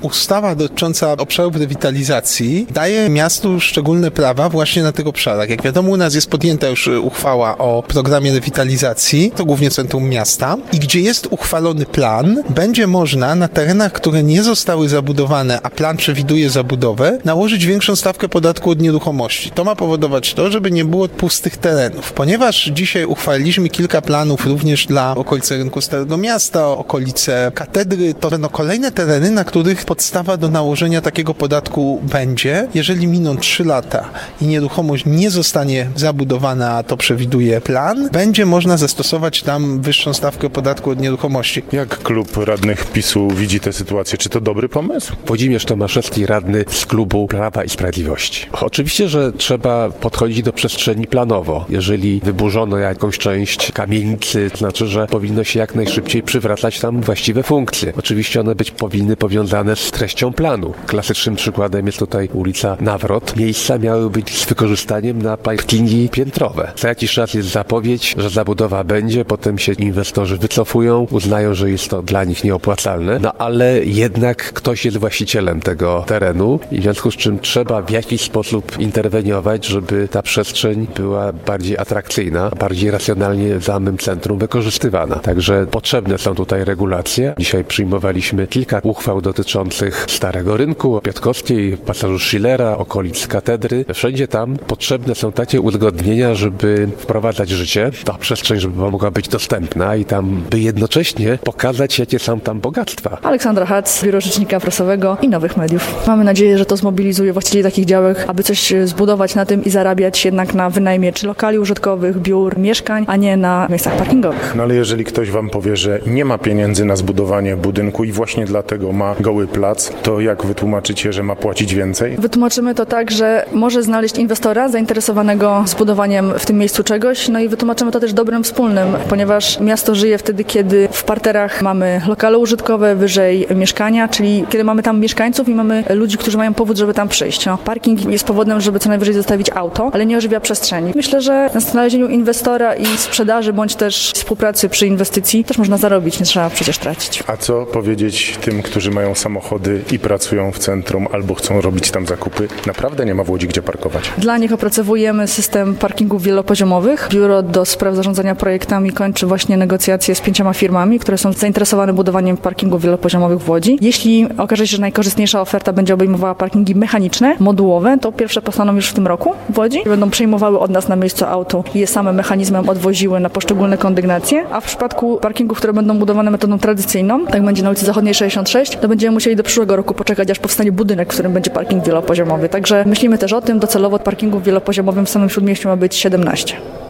Ustawa dotycząca obszarów rewitalizacji daje miastu szczególne prawa właśnie na tych obszarach. Jak wiadomo, u nas jest podjęta już uchwała o programie rewitalizacji, to głównie centrum miasta, i gdzie jest uchwalony plan, będzie można na terenach, które nie zostały zabudowane, a plan przewiduje zabudowę, nałożyć większą stawkę podatku od nieruchomości. To ma powodować to, żeby nie było pustych terenów. Ponieważ dzisiaj uchwaliliśmy kilka planów również dla okolicy rynku Starego Miasta, okolice katedry, to będą kolejne tereny, na których podstawa do nałożenia takiego podatku będzie. Jeżeli miną 3 lata i nieruchomość nie zostanie zabudowana, a to przewiduje plan, będzie można zastosować tam wyższą stawkę podatku od nieruchomości. Jak klub radnych PiS-u widzi tę sytuację? Czy to dobry pomysł? Włodzimierz Tomaszewski, radny z klubu Prawa i Sprawiedliwości. Oczywiście, że trzeba podchodzić do przestrzeni planowo. Jeżeli wyburzono jakąś część kamienicy, to znaczy, że powinno się jak najszybciej przywracać tam właściwe funkcje. Oczywiście one powinny powiązane z treścią planu. Klasycznym przykładem jest tutaj ulica Nawrot. Miejsca miały być z wykorzystaniem na parkingi piętrowe. Co jakiś czas jest zapowiedź, że zabudowa będzie, potem się inwestorzy wycofują, uznają, że jest to dla nich nieopłacalne, no ale jednak ktoś jest właścicielem tego terenu i w związku z czym trzeba w jakiś sposób interweniować, żeby ta przestrzeń była bardziej atrakcyjna, bardziej racjonalnie w samym centrum wykorzystywana. Także potrzebne są tutaj regulacje. Dzisiaj przyjmowaliśmy kilka uchwał dotyczących Starego Rynku, Piotrkowskiej, pasażu Schillera, okolic katedry. Wszędzie tam potrzebne są takie uzgodnienia, żeby wprowadzać życie, ta przestrzeń, żeby mogła być dostępna i tam, by jednocześnie pokazać, jakie są tam bogactwa. Aleksandra Hac, Biuro Rzecznika Prasowego i Nowych Mediów. Mamy nadzieję, że to zmobilizuje właścicieli takich działek, aby coś zbudować na tym i zarabiać jednak na wynajmie czy lokali użytkowych, biur, mieszkań, a nie na miejscach parkingowych. No ale jeżeli ktoś wam powie, że nie ma pieniędzy na zbudowanie budynku i właśnie dlatego ma goły plac, to jak wytłumaczycie, że ma płacić więcej? Wytłumaczymy to tak, że może znaleźć inwestora zainteresowanego zbudowaniem w tym miejscu czegoś, no i wytłumaczymy to też dobrem wspólnym, ponieważ miasto żyje wtedy, kiedy w parterach mamy lokale użytkowe, wyżej mieszkania, czyli kiedy mamy tam mieszkańców i mamy ludzi, którzy mają powód, żeby tam przyjść. No, parking jest powodem, żeby co najwyżej zostawić auto, ale nie ożywia przestrzeni. Myślę, że na znalezieniu inwestora i sprzedaży, bądź też współpracy przy inwestycji też można zarobić, nie trzeba przecież tracić. A co powiedzieć tym, którzy mają samochody i pracują w centrum albo chcą robić tam zakupy? Naprawdę nie ma w Łodzi gdzie parkować. Dla nich opracowujemy system parkingów wielopoziomowych. Biuro do spraw zarządzania projektami kończy właśnie negocjacje z 5 firmami, które są zainteresowane budowaniem parkingów wielopoziomowych w Łodzi. Jeśli okaże się, że najkorzystniejsza oferta będzie obejmowała parkingi mechaniczne, modułowe, to pierwsze powstaną już w tym roku w Łodzi. Będą przejmowały od nas na miejscu auto i je same mechanizmem odwoziły na poszczególne kondygnacje, a w przypadku parkingów, które będą budowane metodą tradycyjną, tak będzie na ulicy Zachodniej 66, to będziemy musieli do przyszłego roku poczekać, aż powstanie budynek, w którym będzie parking wielopoziomowy. Także myślimy też o tym, docelowo parkingów wielopoziomowych w samym Śródmieściu ma być 17.